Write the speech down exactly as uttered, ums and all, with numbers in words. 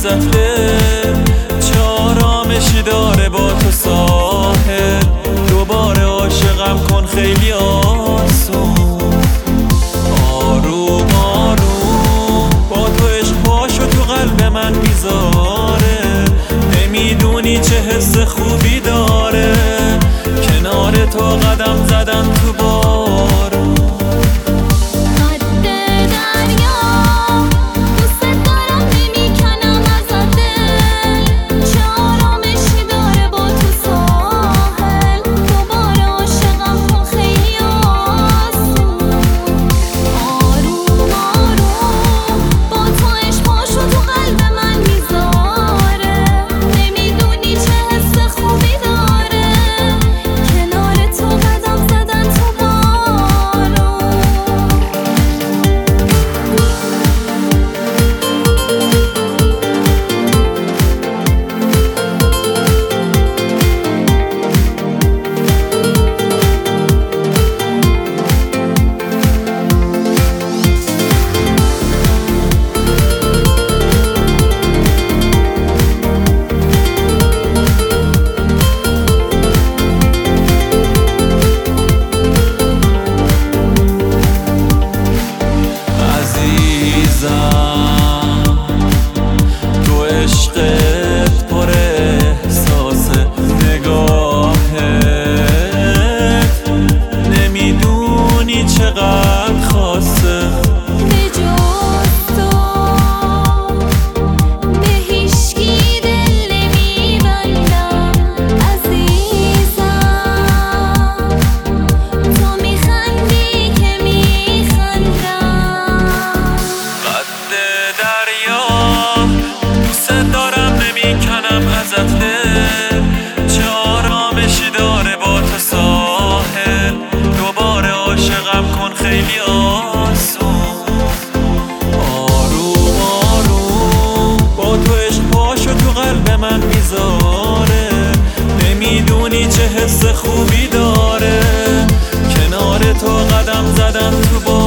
ازت دل چه آرامشی داره با تو ساحل. دوباره عاشقم کن خیلی آسون، آروم آروم با تو عشق پاشو تو قلب من میذاره. نمیدونی چه حس خوبی داره کنار تو قدم زدن تو بارون. تو عشقت پر احساسه، نگاهت نمیدونی چقدر خاصه. چه آرامشی داره با تو ساحل. دوباره عاشقم کن خیلی آسون، آروم آروم با تو عشق پاشو تو قلب من میذاره. نمیدونی چه حس خوبی داره کنار تو قدم زدن تو بارون.